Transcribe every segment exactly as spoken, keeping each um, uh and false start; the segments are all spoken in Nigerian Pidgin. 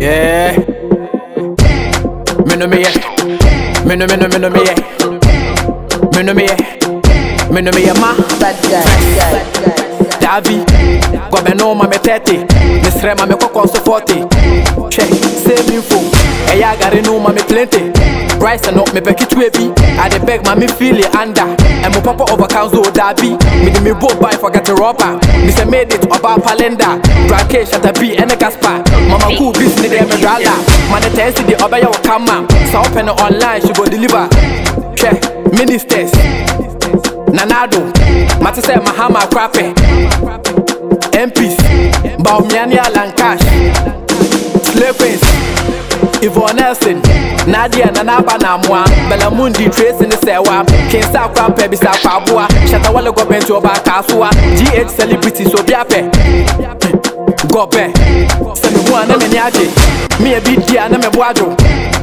Yeah. Me no me yeah. Me no me no me no me yeah. Me no me yeah. Me no me yeah ma. Bad guy, bad guy. Davi, kwa beno ma me thirty. Misre ma me koko so forty. Check, save info. Eya gare no ma me plenty. Rice and up me beki twebi. I de beg ma me feel it under. And mo papa over council Davi. Me de me boat buy forget the rubber. Me say made it about Palenda. Drag cash at a B and a Gaspar. Mama cool business de me gala. Man the tense the obey your come. So open online she go deliver. Check, ministers. Nanado, Mata say Mahama Crappy, M Ps, Baumiania Lancash, Slepins, Yvonne Nelson, Nadia Nanaba Namwa, Belamundi Trace in the Sewa, Kinsa Crappy Bisa Pabua, Shatawala Government to Bakasua, G H celebrity so Biape, Gobe, Semuan Namiaji, me a bit here and I'm a Wado,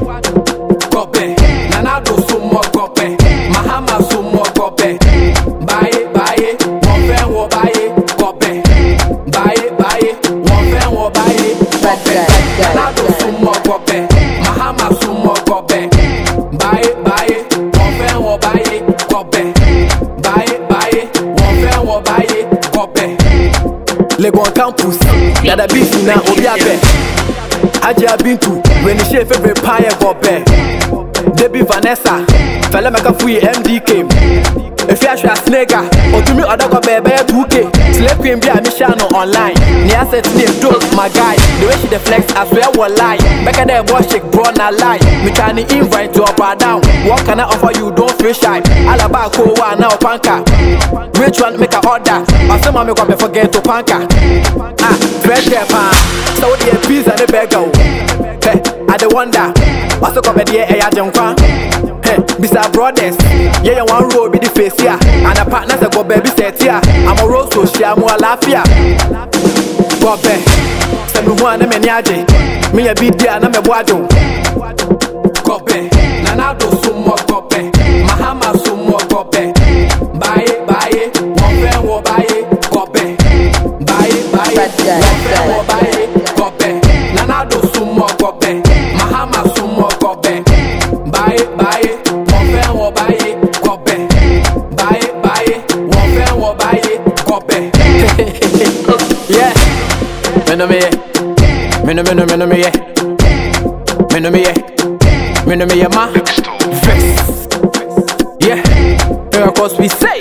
Gobe, Nanado Sumo Gobe, Mahama Sumo Gobe. Buy buy it, one fan will buy it, copy. Buy it, buy it, one fan will buy it, copy. Nanado sumo copy, Mahama sumo copy. Buy it, buy it, one fan will buy it, copy. Buy it, buy it, one fan will buy it, copy. Legon campus, yada beef na obiabe. Aja bintu, when the chef every pie copy. Debbie Vanessa, fella make a free M D came. If you are a snake, or to me, other go baby two K. Slave queen be a mission online. Near set name dope, my guy. The way she deflects, I swear will lie. Back at the boss shake, bro, not lie. Me can invite to up or down. What can I offer you? Don't feel shy. Alaba ko wa now panka. Which one make a order? Or some make up forget to panka. Ah, fresh pa. So the pizza and the burger. Hey, I the wonder. Also come at the air jumpa. Hey, Bisa brothers. Yeah, one row be the face here. And a partner say go baby set here. I'm a rose so share more lafia. Gobe. Say me one me nyaje. Me a bit there na me boado. Gobe. Nanado sumo gobe. Mahama sumo gobe. Buy it, buy it. One friend will buy it. Gobe. Buy it, buy it. One friend will buy it. Gobe. Nanado sumo gobe. Mahama sumo gobe. Buy it, buy it. One friend will buy it. Gobe. Buy it, buy it. One friend will buy it. Gobe. Yeah. Me no me yeah. Me no me no me no me yeah. Me no me yeah. Me no me yeah ma. Vex. Yeah. Here of course we say.